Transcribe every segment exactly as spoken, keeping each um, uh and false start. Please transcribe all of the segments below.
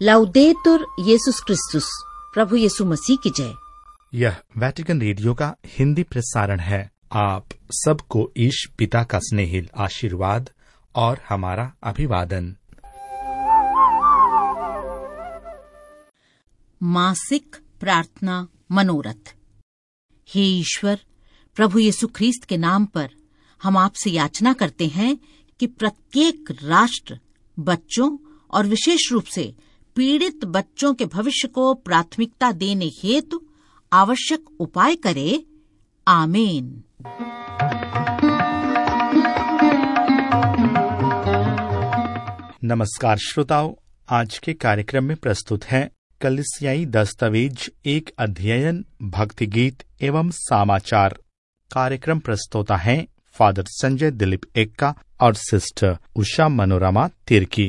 लाउदेतुर येसुस क्रिस्तुस, प्रभु यीशु मसीह की जय। यह वेटिकन रेडियो का हिंदी प्रसारण है। आप सबको ईश पिता का स्नेहिल आशीर्वाद और हमारा अभिवादन। मासिक प्रार्थना मनोरथ। हे ईश्वर, प्रभु यीशु ख्रीस्त के नाम पर हम आपसे याचना करते हैं कि प्रत्येक राष्ट्र बच्चों और विशेष रूप से पीड़ित बच्चों के भविष्य को प्राथमिकता देने हेतु आवश्यक उपाय करे। आमीन। नमस्कार श्रोताओ, आज के कार्यक्रम में प्रस्तुत है कलीसियाई दस्तावेज एक अध्ययन, भक्ति गीत एवं समाचार। कार्यक्रम प्रस्तोता है फादर संजय दिलीप एक्का और सिस्टर उषा मनोरमा तिर्की।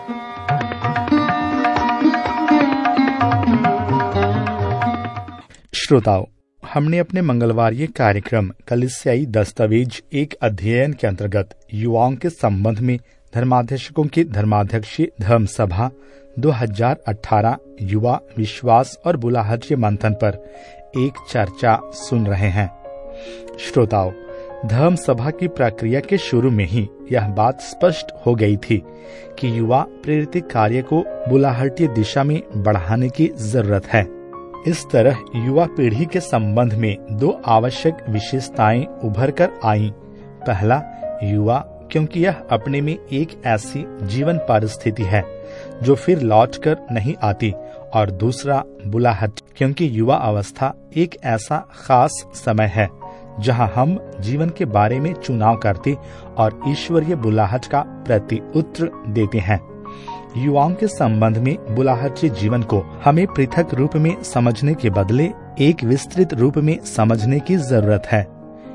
श्रोताओ, हमने अपने मंगलवारीय कार्यक्रम कलीसियाई दस्तावेज एक अध्ययन के अंतर्गत युवाओं के संबंध में धर्माध्यक्षों की धर्माध्यक्षीय धर्म सभा दो हज़ार अठारह युवा विश्वास और बुलाहटीय मंथन पर एक चर्चा सुन रहे हैं। श्रोताओ, धर्म सभा की प्रक्रिया के शुरू में ही यह बात स्पष्ट हो गई थी कि युवा प्रेरित कार्य को बुलाहटीय दिशा में बढ़ाने की जरूरत है। इस तरह युवा पीढ़ी के संबंध में दो आवश्यक विशेषताएं उभर कर आईं। पहला, युवा क्योंकि यह अपने में एक ऐसी जीवन परिस्थिति है जो फिर लौटकर नहीं आती, और दूसरा, बुलाहट क्योंकि युवा अवस्था एक ऐसा खास समय है जहां हम जीवन के बारे में चुनाव करते और ईश्वरीय बुलाहट का प्रति उत्तर देते हैं। युवाओं के संबंध में बुलाहटीय जीवन को हमें पृथक रूप में समझने के बदले एक विस्तृत रूप में समझने की जरूरत है।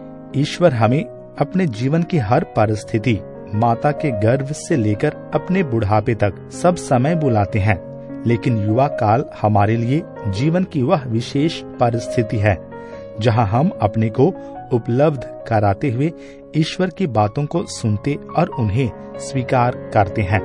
ईश्वर हमें अपने जीवन की हर परिस्थिति, माता के गर्भ से लेकर अपने बुढ़ापे तक सब समय बुलाते हैं, लेकिन युवा काल हमारे लिए जीवन की वह विशेष परिस्थिति है जहां हम अपने को उपलब्ध कराते हुए ईश्वर की बातों को सुनते और उन्हें स्वीकार करते हैं।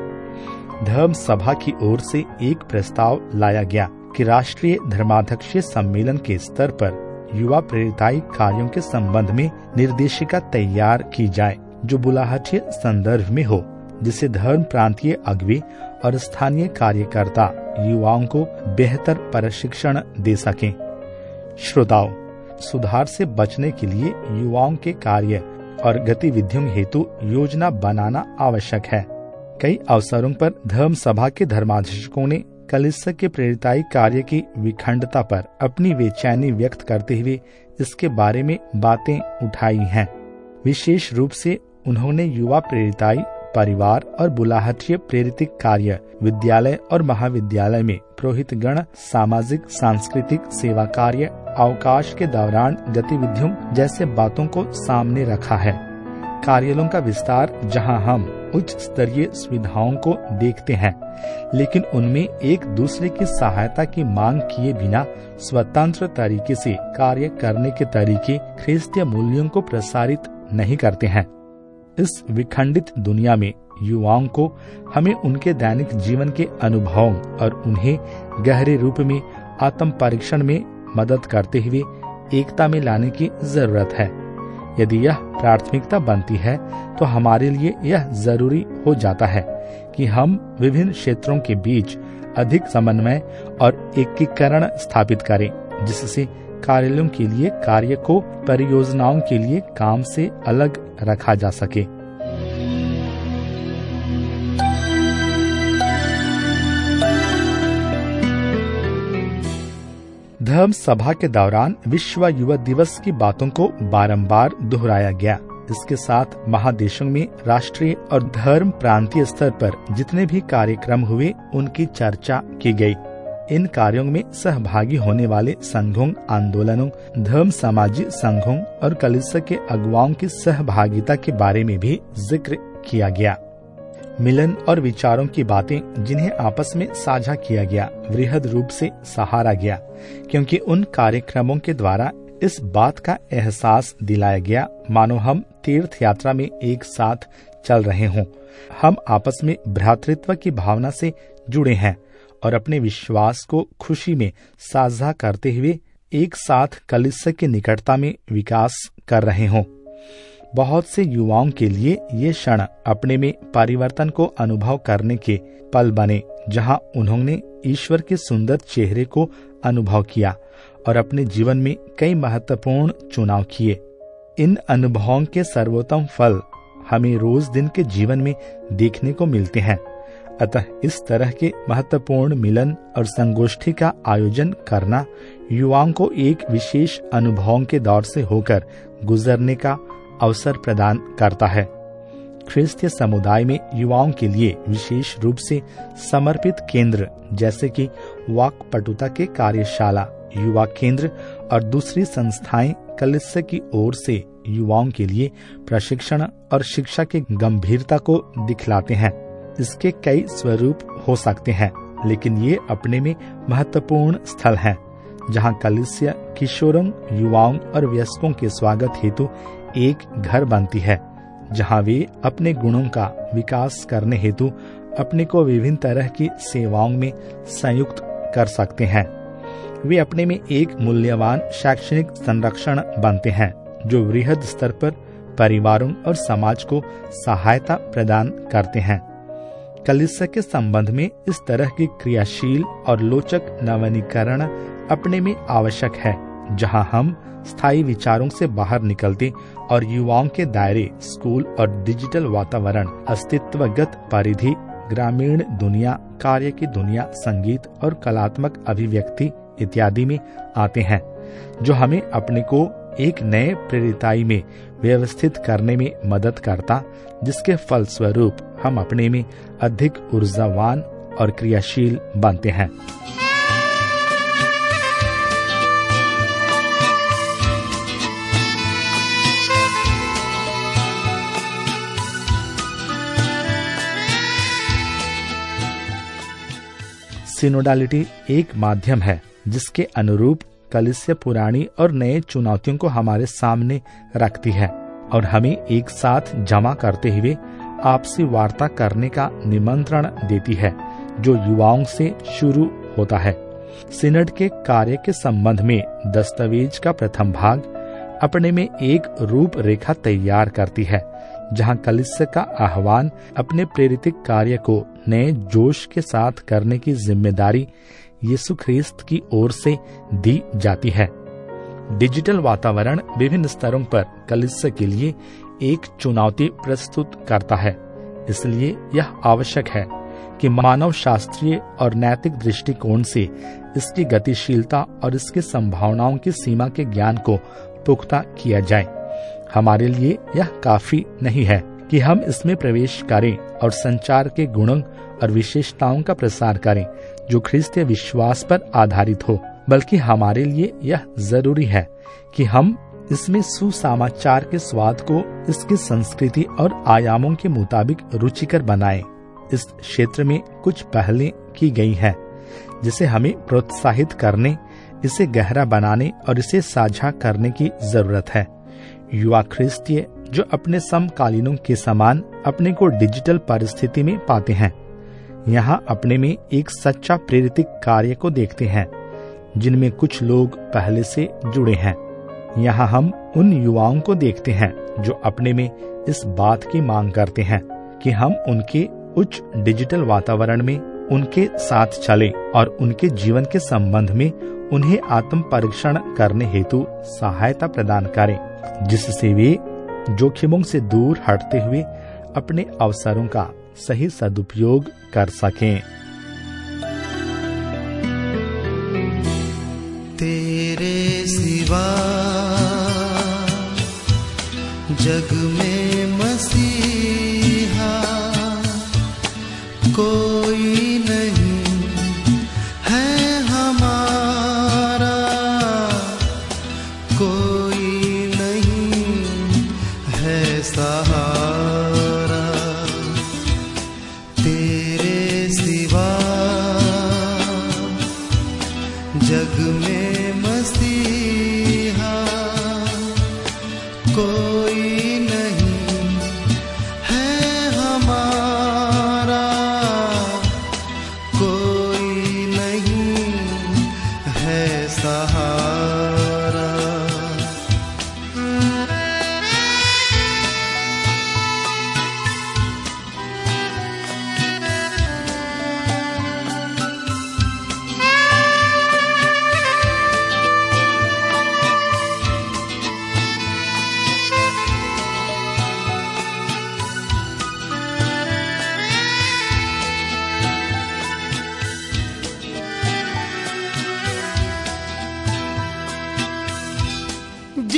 धर्म सभा की ओर से एक प्रस्ताव लाया गया कि राष्ट्रीय धर्माध्यक्षीय सम्मेलन के स्तर पर युवा प्रेरिताई कार्यों के संबंध में निर्देशिका तैयार की जाए जो बुलाहटीय संदर्भ में हो, जिसे धर्म प्रांतीय अगुवे और स्थानीय कार्यकर्ता युवाओं को बेहतर प्रशिक्षण दे सकें। श्रोताओ, सुधार से बचने के लिए युवाओं के कार्य और गतिविधियों हेतु योजना बनाना आवश्यक है। कई अवसरों पर धर्म सभा के धर्माध्यक्षों ने कलीसिया के प्रेरिताई कार्य की विखंडता पर अपनी बेचैनी व्यक्त करते हुए इसके बारे में बातें उठाई हैं। विशेष रूप से उन्होंने युवा प्रेरिताई, परिवार और बुलाहटीय प्रेरित कार्य, विद्यालय और महाविद्यालय में पुरोहितगण, सामाजिक सांस्कृतिक सेवा कार्य, अवकाश के दौरान गतिविधियों जैसे बातों को सामने रखा है। कार्यालयों का विस्तार जहां हम उच्च स्तरीय सुविधाओं को देखते हैं, लेकिन उनमें एक दूसरे की सहायता की मांग किए बिना स्वतंत्र तरीके से कार्य करने के तरीके ख्रिस्तीय मूल्यों को प्रसारित नहीं करते हैं। इस विखंडित दुनिया में युवाओं को हमें उनके दैनिक जीवन के अनुभवों और उन्हें गहरे रूप में आत्म परीक्षण में मदद करते हुए एकता में लाने की जरूरत है। यदि यह प्राथमिकता बनती है तो हमारे लिए यह जरूरी हो जाता है कि हम विभिन्न क्षेत्रों के बीच अधिक समन्वय और एकीकरण स्थापित करें, जिससे कार्यालयों के लिए कार्य को परियोजनाओं के लिए काम से अलग रखा जा सके। धर्म सभा के दौरान विश्व युवा दिवस की बातों को बारंबार दोहराया गया। इसके साथ महादेशों में राष्ट्रीय और धर्म प्रांतीय स्तर पर जितने भी कार्यक्रम हुए उनकी चर्चा की गई। इन कार्यों में सहभागी होने वाले संघों, आंदोलनों, धर्म सामाजिक संघों और कलीसिया के अगुवाओं की सहभागिता के बारे में भी जिक्र किया गया। मिलन और विचारों की बातें जिन्हें आपस में साझा किया गया, वृहद रूप से सहारा गया, क्योंकि उन कार्यक्रमों के द्वारा इस बात का एहसास दिलाया गया मानो हम तीर्थ यात्रा में एक साथ चल रहे हों। हम आपस में भ्रातृत्व की भावना से जुड़े हैं और अपने विश्वास को खुशी में साझा करते हुए एक साथ कलीसिया की निकटता में विकास कर रहे हों। बहुत से युवाओं के लिए ये क्षण अपने में परिवर्तन को अनुभव करने के पल बने, जहां उन्होंने ईश्वर के सुंदर चेहरे को अनुभव किया और अपने जीवन में कई महत्वपूर्ण चुनाव किए। इन अनुभवों के सर्वोत्तम फल हमें रोज दिन के जीवन में देखने को मिलते हैं। अतः इस तरह के महत्वपूर्ण मिलन और संगोष्ठी का आयोजन करना युवाओं को एक विशेष अनुभवों के दौर से होकर गुजरने का अवसर प्रदान करता है। ख्रिस्तीय समुदाय में युवाओं के लिए विशेष रूप से समर्पित केंद्र जैसे कि वाक्पटुता के कार्यशाला, युवा केंद्र और दूसरी संस्थाएं कलीसिया की ओर से युवाओं के लिए प्रशिक्षण और शिक्षा की गंभीरता को दिखलाते हैं। इसके कई स्वरूप हो सकते हैं, लेकिन ये अपने में महत्वपूर्ण स्थल हैं, जहां कलीसिया किशोरों, युवाओं और वयस्कों के स्वागत हेतु एक घर बनती है, जहां वे अपने गुणों का विकास करने हेतु अपने को विभिन्न तरह की सेवाओं में संयुक्त कर सकते हैं। वे अपने में एक मूल्यवान शैक्षणिक संरक्षण बनते हैं, जो वृहद स्तर पर परिवारों और समाज को सहायता प्रदान करते हैं। कलीसिया के संबंध में इस तरह की क्रियाशील और लोचक नवीनीकरण अपने में आवश्यक है, जहां हम स्थायी विचारों से बाहर निकलते और युवाओं के दायरे स्कूल और डिजिटल वातावरण, अस्तित्वगत परिधि, ग्रामीण दुनिया, कार्य की दुनिया, संगीत और कलात्मक अभिव्यक्ति इत्यादि में आते हैं, जो हमें अपने को एक नए प्रेरिताई में व्यवस्थित करने में मदद करता, जिसके फलस्वरूप हम अपने में अधिक ऊर्जावान और क्रियाशील बनते हैं। सिनोडालिटी एक माध्यम है जिसके अनुरूप कलीसिया पुरानी और नए चुनौतियों को हमारे सामने रखती है और हमें एक साथ जमा करते हुए आपसी वार्ता करने का निमंत्रण देती है, जो युवाओं से शुरू होता है। सिनड के कार्य के संबंध में दस्तावेज का प्रथम भाग अपने में एक रूपरेखा तैयार करती है, जहां कलीसिया का आह्वान अपने प्रेरित कार्य को नए जोश के साथ करने की जिम्मेदारी यीशु ख्रिस्त की ओर से दी जाती है। डिजिटल वातावरण विभिन्न स्तरों पर कलीसिया के लिए एक चुनौती प्रस्तुत करता है, इसलिए यह आवश्यक है कि मानव शास्त्रीय और नैतिक दृष्टिकोण से इसकी गतिशीलता और इसकी संभावनाओं की सीमा के ज्ञान को पुख्ता किया जाए। हमारे लिए यह काफी नहीं है कि हम इसमें प्रवेश करें और संचार के गुणों और विशेषताओं का प्रसार करें जो ख्रिस्तीय विश्वास पर आधारित हो, बल्कि हमारे लिए यह जरूरी है कि हम इसमें सुसमाचार के स्वाद को इसकी संस्कृति और आयामों के मुताबिक रुचिकर बनाएं। इस क्षेत्र में कुछ पहलें की गई हैं, जिसे हमें प्रोत्साहित करने, इसे गहरा बनाने और इसे साझा करने की जरूरत है। युवा ख्रिस्तीय जो अपने समकालीनों के समान अपने को डिजिटल परिस्थिति में पाते हैं, यहाँ अपने में एक सच्चा प्रेरित कार्य को देखते हैं, जिनमें कुछ लोग पहले से जुड़े हैं। यहाँ हम उन युवाओं को देखते हैं जो अपने में इस बात की मांग करते हैं कि हम उनके उच्च डिजिटल वातावरण में उनके साथ चलें और उनके जीवन के संबंध में उन्हें आत्म परीक्षण करने हेतु सहायता प्रदान करें, जिससे वे जोखिमों से दूर हटते हुए अपने अवसरों का सही सदुपयोग कर सकें। तेरे सिवा जग में मसीहा कोई नहीं है हमारा, कोई नहीं है सहारा। तेरे सिवा जग में मसीहा कोई नहीं है हमारा, कोई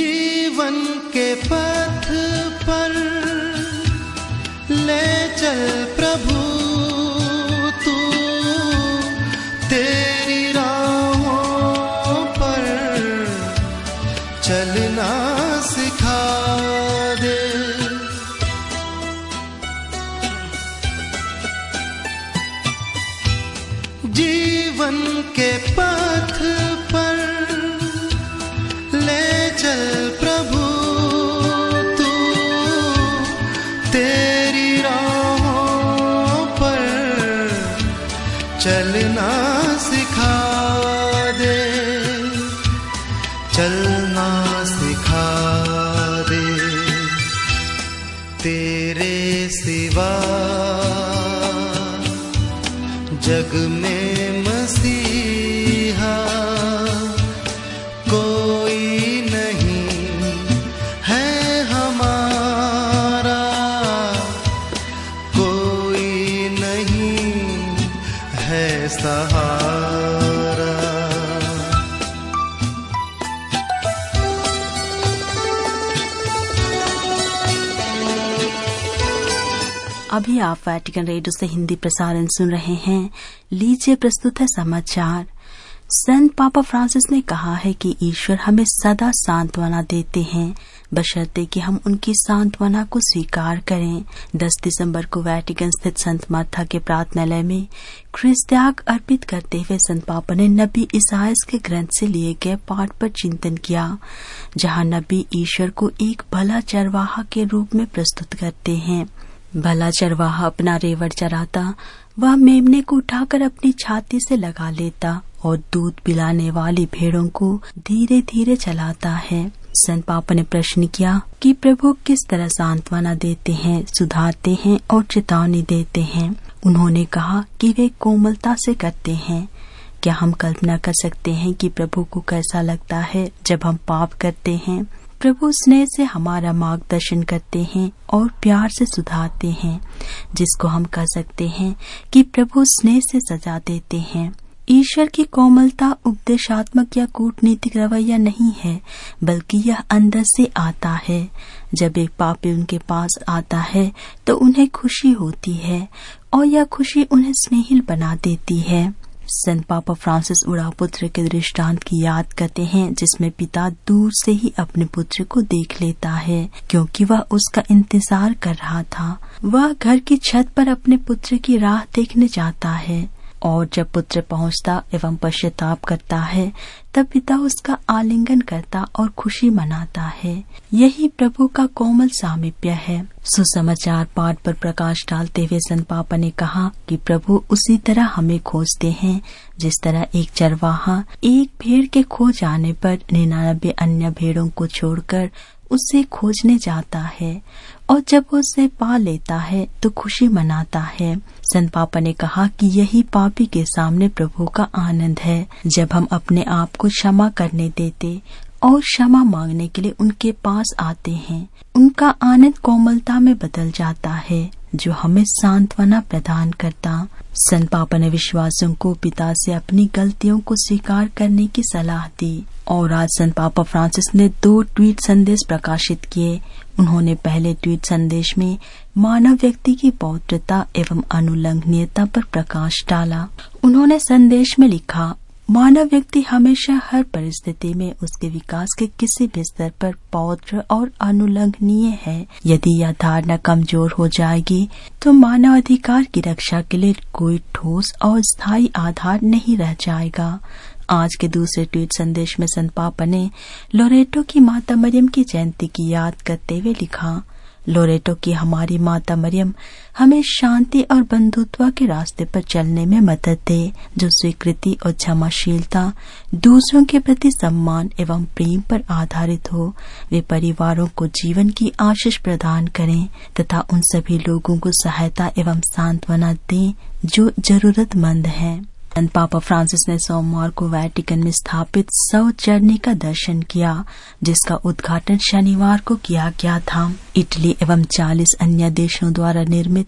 जीवन के पथ पर ले चल प्रभु तू, तेरी राहों पर चलना सिखा दे। जीवन के पथ पर ले चल प्रभु तू, तेरी राहों पर चलना सिखा दे, चलना सिखा दे। तेरे सिवा जग में मसीहा कोई नहीं है हमारा, कोई नहीं है सहारा। अभी आप वैटिकन रेडियो से हिंदी प्रसारण सुन रहे हैं। लीजिए प्रस्तुत है समाचार। संत पापा फ्रांसिस ने कहा है कि ईश्वर हमें सदा सांत्वना देते हैं, बशर्ते कि हम उनकी सांत्वना को स्वीकार करें। दस दिसंबर को वैटिकन स्थित संत मार्था के प्रार्थनालय में ख्रिस्त त्याग अर्पित करते हुए संत पापा ने नबी इसायास के ग्रंथ से लिए गए पाठ पर चिंतन किया, जहां नबी ईश्वर को एक भला चरवाहा के रूप में प्रस्तुत करते हैं। भला चरवाहा अपना रेवड़ चराता, वह मेमने को उठाकर अपनी छाती से लगा लेता और दूध पिलाने वाली भेड़ों को धीरे धीरे चलाता है। संत पापा ने प्रश्न किया कि प्रभु किस तरह सांत्वना देते हैं, सुधारते हैं और चेतावनी देते हैं। उन्होंने कहा कि वे कोमलता से करते हैं। क्या हम कल्पना कर सकते हैं कि प्रभु को कैसा लगता है जब हम पाप करते हैं? प्रभु स्नेह से हमारा मार्गदर्शन करते हैं और प्यार से सुधारते हैं, जिसको हम कह सकते हैं कि प्रभु स्नेह से सजा देते हैं। ईश्वर की कोमलता उपदेशात्मक या कूटनीतिक रवैया नहीं है, बल्कि यह अंदर से आता है। जब एक पापी उनके पास आता है तो उन्हें खुशी होती है और यह खुशी उन्हें स्नेहिल बना देती है। संत पापा फ्रांसिस उड़ा पुत्र के दृष्टांत की याद करते हैं, जिसमें पिता दूर से ही अपने पुत्र को देख लेता है, क्योंकि वह उसका इंतजार कर रहा था। वह घर की छत पर अपने पुत्र की राह देखने जाता है और जब पुत्र पहुंचता एवं पश्चाताप करता है, तब पिता उसका आलिंगन करता और खुशी मनाता है। यही प्रभु का कोमल सामीप्य है। सुसमाचार पाठ पर प्रकाश डालते हुए संत पापा ने कहा कि प्रभु उसी तरह हमें खोजते हैं, जिस तरह एक चरवाहा एक भेड़ के खो जाने पर निन्यानवे अन्य भेड़ों को छोड़कर उसे खोजने जाता है और जब वो उसे पा लेता है तो खुशी मनाता है। संत पापा ने कहा कि यही पापी के सामने प्रभु का आनंद है, जब हम अपने आप को क्षमा करने देते और क्षमा मांगने के लिए उनके पास आते हैं। उनका आनंद कोमलता में बदल जाता है, जो हमें सांत्वना प्रदान करता। संत पापा ने विश्वासियों को पिता से अपनी गलतियों को स्वीकार करने की सलाह दी और आज संत पापा फ्रांसिस ने दो ट्वीट संदेश प्रकाशित किए। उन्होंने पहले ट्वीट संदेश में मानव व्यक्ति की पवित्रता एवं अनुल्लंघनीयता पर प्रकाश डाला। उन्होंने संदेश में लिखा, मानव व्यक्ति हमेशा हर परिस्थिति में उसके विकास के किसी भी स्तर पर पवित्र और अनुल्लंघनीय है। यदि यह धारणा कमजोर हो जाएगी तो मानव अधिकार की रक्षा के लिए कोई ठोस और स्थायी आधार नहीं रह जाएगा। आज के दूसरे ट्वीट संदेश में संत पापा ने लोरेटो की माता मरियम की जयंती की याद करते हुए लिखा, लोरेटो की हमारी माता मरियम हमें शांति और बंधुत्व के रास्ते पर चलने में मदद दे, जो स्वीकृति और क्षमाशीलता, दूसरों के प्रति सम्मान एवं प्रेम पर आधारित हो। वे परिवारों को जीवन की आशीष प्रदान करें तथा उन सभी लोगों को सहायता एवं सांत्वना दें जो जरूरतमंद हैं। संत पापा फ्रांसिस ने सोमवार को वैटिकन में स्थापित सौ चरनी का दर्शन किया, जिसका उद्घाटन शनिवार को किया गया था। इटली एवं चालीस अन्य देशों द्वारा निर्मित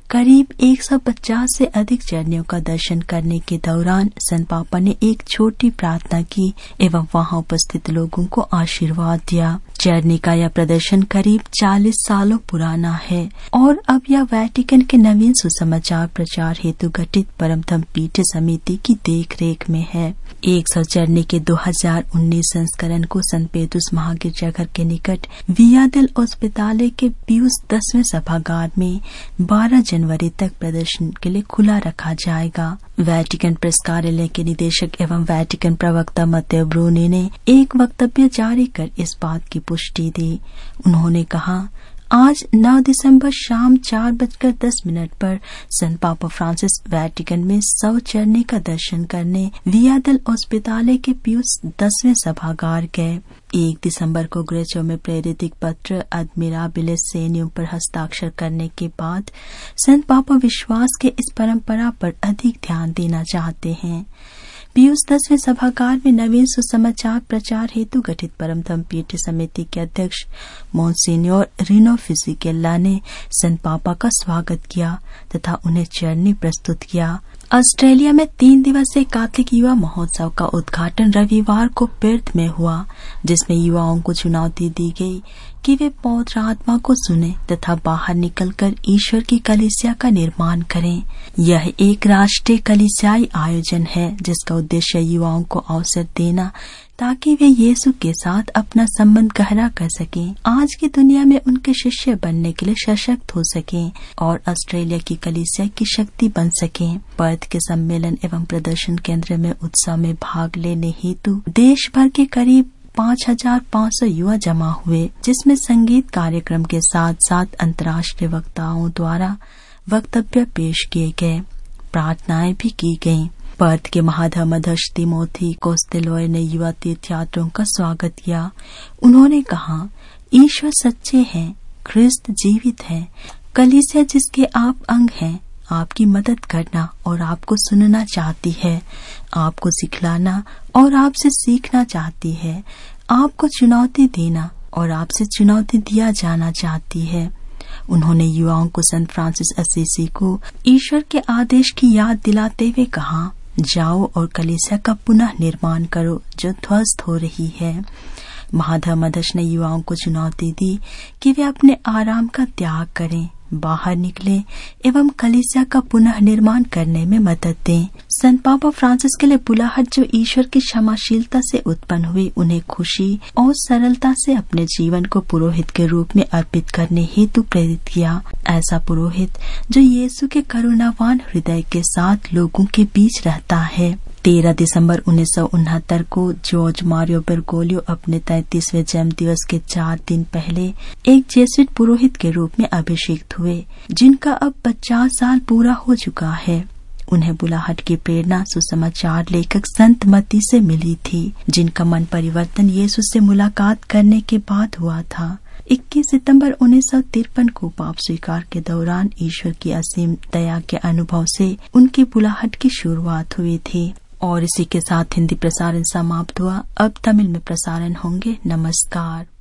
करीब एक सौ पचास से अधिक चरनियों का दर्शन करने के दौरान संत पापा ने एक छोटी प्रार्थना की एवं वहां उपस्थित लोगों को आशीर्वाद दिया। चरनी का यह प्रदर्शन करीब चालीस सालों पुराना है और अब यह वेटिकन के नवीन सुसमाचार प्रचार हेतु गठित परमधम पीठ समिति की देखरेख में है। एक सौ चरनी के दो हज़ार उन्नीस संस्करण को संत पेतुस महागिरजाघर के निकट विया देल ओस्पिताले के पियूस दसवें सभागार में बारह जनवरी तक प्रदर्शन के लिए खुला रखा जाएगा। वेटिकन प्रेस कार्यालय के निदेशक एवं वेटिकन प्रवक्ता मत्तेओ ब्रूनी ने एक वक्तव्य जारी कर इस बात की पुष्टि दी। उन्होंने कहा, आज नौ दिसंबर शाम चार बजकर दस मिनट पर संत पापा फ्रांसिस वेटिकन में सौ चरनी का दर्शन करने विया देल ओस्पिताले के पियूस दसवें सभागार गए। एक दिसंबर को ग्रेचो में प्रेरित एक पत्र अदमिराबिलिस सेनियम पर हस्ताक्षर करने के बाद संत पापा विश्वास के इस परंपरा पर अधिक ध्यान देना चाहते हैं। पियूस दसवें सभागार में नवीन सुसमाचार प्रचार हेतु गठित परमधम पीठ समिति के अध्यक्ष मोन्सिन्योर रिनो फिजिकेल्ला ने संत पापा का स्वागत किया तथा उन्हें चरनी प्रस्तुत किया। ऑस्ट्रेलिया में तीन दिवसीय कैथोलिक युवा महोत्सव का उद्घाटन रविवार को पेर्थ में हुआ, जिसमें युवाओं को चुनौती दी गई कि वे पवित्र आत्मा को सुने तथा बाहर निकलकर ईश्वर की कलीसिया का निर्माण करें। यह एक राष्ट्रीय कलीसियाई आयोजन है जिसका उद्देश्य युवाओं को अवसर देना ताकि वे यीशु के साथ अपना संबंध गहरा कर सकें, आज की दुनिया में उनके शिष्य बनने के लिए सशक्त हो सकें और ऑस्ट्रेलिया की कलीसिया की शक्ति बन सकें। पर्थ के सम्मेलन एवं प्रदर्शन केंद्र में उत्सव में भाग लेने हेतु देश भर के करीब पाँच हजार पाँच सौ युवा जमा हुए, जिसमें संगीत कार्यक्रम के साथ साथ अंतर्राष्ट्रीय वक्ताओं द्वारा वक्तव्य पेश किए गए, प्रार्थनाएं भी की गयीं। पर्थ के महाधर्म अध्यक्ष तिमोथी कोस्टेलोय ने युवा तीर्थयात्रियों का स्वागत किया। उन्होंने कहा, ईश्वर सच्चे हैं, ख्रिस्त जीवित है, कलीसिया जिसके आप अंग हैं आपकी मदद करना और आपको सुनना चाहती है, आपको सिखलाना और आपसे सीखना चाहती है, आपको चुनौती देना और आपसे चुनौती दिया जाना चाहती है। उन्होंने युवाओं को संत फ्रांसिस असीसी को ईश्वर के आदेश की याद दिलाते हुए कहा, जाओ और कलीसिया का पुनः निर्माण करो जो ध्वस्त हो रही है। महाधर्म अध्यक्ष ने युवाओं को चुनौती दी कि वे अपने आराम का त्याग करें, बाहर निकलें एवं कलीसिया का पुनः निर्माण करने में मदद दें। संत पापा फ्रांसिस के लिए बुलाहट जो ईश्वर की क्षमाशीलता से उत्पन्न हुई, उन्हें खुशी और सरलता से अपने जीवन को पुरोहित के रूप में अर्पित करने हेतु प्रेरित किया। ऐसा पुरोहित जो यीशु के करुणावान हृदय के साथ लोगों के बीच रहता है। तेरह दिसंबर उन्नीस सौ उनहत्तर को जॉर्ज मारियो बेरगोलियो अपने तैंतीसवें जन्म दिवस के चार दिन पहले एक जेसुइट पुरोहित के रूप में अभिषिक्त हुए, जिनका अब पचास साल पूरा हो चुका है। उन्हें बुलाहट की प्रेरणा सुसमाचार लेखक संत मत्ती से मिली थी, जिनका मन परिवर्तन यीशु से मुलाकात करने के बाद हुआ था। इक्कीस सितंबर उन्नीस सौ तिरपन को पाप स्वीकार के दौरान ईश्वर की असीम दया के अनुभव से उनकी बुलाहट की शुरुआत हुई थी। और इसी के साथ हिंदी प्रसारण समाप्त हुआ। अब तमिल में प्रसारण होंगे। नमस्कार।